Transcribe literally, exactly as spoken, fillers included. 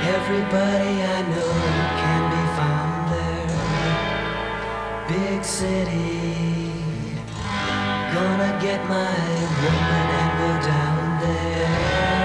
Everybody I know can be found there. Big city, gonna get my woman and go down there.